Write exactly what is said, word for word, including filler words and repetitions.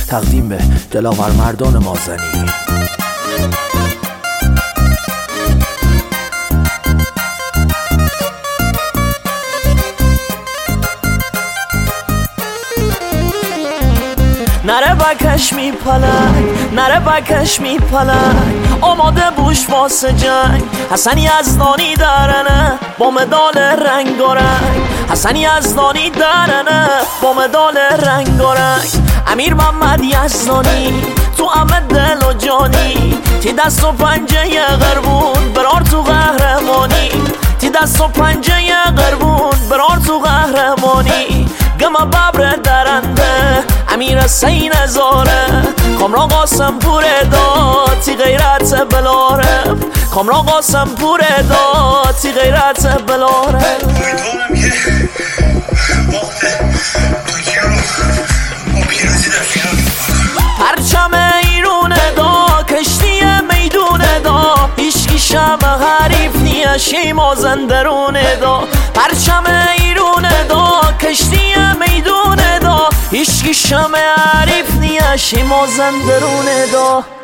تقدیم به دلاور مردان مازنی. نره بکش می پلک، نره بکش می پلک، آماده بوش واسه جنگ. حسن یزدانی درنه با مدال رنگ و رنگ، حسن یزدانی درنه با مدال رنگ و رنگ. امیر محمد یزدانی تو همه دل و جانی، تی دست و پنجه قربون برار تو قهرمانی، تی دست و پنجه قربون برار تو قهرمانی. گما ببر درنده امیر سین زاره، کامران قاسم پور داد تی غیرت بلاره، کامران قاسم پور داد تی غیرت بلاره. امیدوارم که وقت ترکیه رو با پیروزی در فینال پرچم ایرون دا کشتی میدون دا، هیچکی شم حریف نیه شیما زندرون دا. پرچم ایرون دا کشتی میدون دا، هیچکی شم حریف نیه شیما زندرون دا.